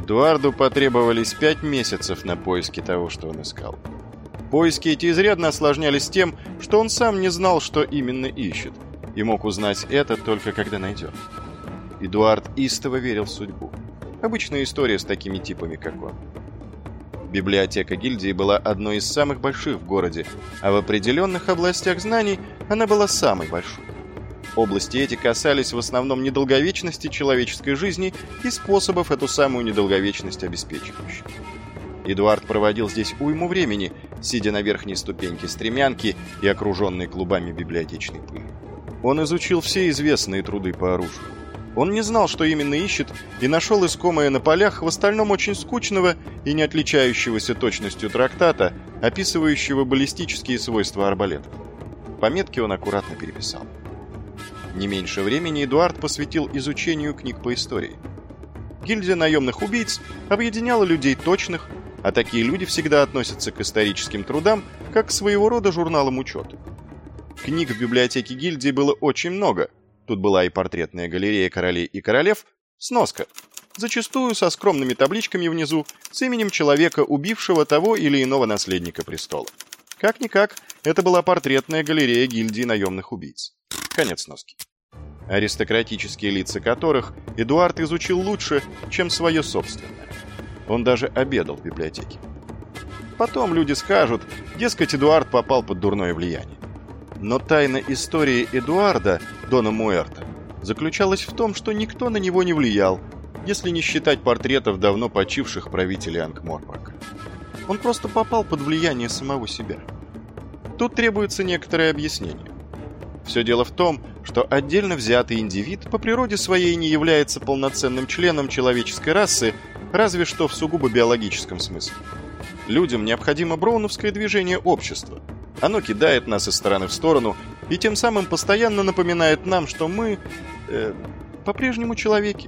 Эдуарду потребовались 5 месяцев на поиски того, что он искал. Поиски эти изрядно осложнялись тем, что он сам не знал, что именно ищет, и мог узнать это только когда найдет. Эдуард истово верил в судьбу. Обычная история с такими типами, как он. Библиотека гильдии была одной из самых больших в городе, а в определенных областях знаний она была самой большой. Области эти касались в основном недолговечности человеческой жизни и способов эту самую недолговечность обеспечивающих. Эдуард проводил здесь уйму времени, сидя на верхней ступеньке стремянки и окруженной клубами библиотечной пыли. Он изучил все известные труды по оружию. Он не знал, что именно ищет, и нашел искомое на полях в остальном очень скучного и не отличающегося точностью трактата, описывающего баллистические свойства арбалетов. Пометки он аккуратно переписал. Не меньше времени Эдуард посвятил изучению книг по истории. Гильдия наемных убийц объединяла людей точных, а такие люди всегда относятся к историческим трудам как к своего рода журналам учета. Книг в библиотеке гильдии было очень много. Тут была и портретная галерея королей и королев, сноска, зачастую со скромными табличками внизу с именем человека, убившего того или иного наследника престола. Как-никак, это была портретная галерея гильдии наемных убийц. Конец сноски. Аристократические лица которых Эдуард изучил лучше, чем свое собственное. Он даже обедал в библиотеке. Потом люди скажут, дескать, Эдуард попал под дурное влияние. Но тайна истории Эдуарда, Дона Муэрто, заключалась в том, что никто на него не влиял, если не считать портретов давно почивших правителей Анкморпорка. Он просто попал под влияние самого себя. Тут требуется некоторое объяснение. Все дело в том, что отдельно взятый индивид по природе своей не является полноценным членом человеческой расы, разве что в сугубо биологическом смысле. Людям необходимо броуновское движение общества. Оно кидает нас из стороны в сторону и тем самым постоянно напоминает нам, что мы по-прежнему человеки.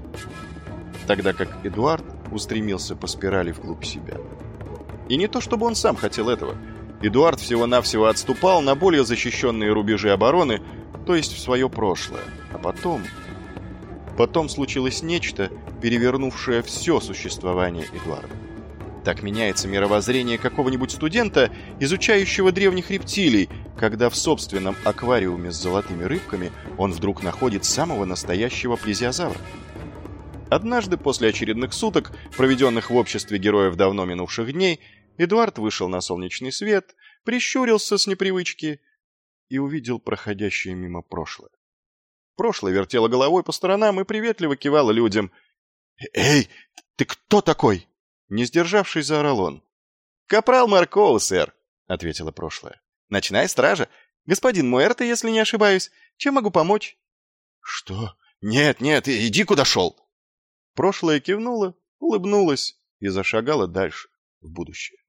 Тогда как Эдуард устремился по спирали вглубь себя. И не то чтобы он сам хотел этого. Эдуард всего-навсего отступал на более защищенные рубежи обороны, то есть в свое прошлое. А потом случилось нечто, перевернувшее все существование Эдуарда. Так меняется мировоззрение какого-нибудь студента, изучающего древних рептилий, когда в собственном аквариуме с золотыми рыбками он вдруг находит самого настоящего плезиозавра. Однажды, после очередных суток, проведенных в обществе героев давно минувших дней, Эдуард вышел на солнечный свет, прищурился с непривычки и увидел проходящее мимо прошлое. Прошлое вертело головой по сторонам и приветливо кивало людям. «Эй, ты кто такой?» Не сдержавшись, заорал он. «Капрал Маркоу, сэр», — ответило прошлое. «Ночная стража. Господин Муэрто, если не ошибаюсь. Чем могу помочь?» «Что? Нет, иди куда шел!» Прошлое кивнуло, улыбнулось и зашагало дальше, в будущее.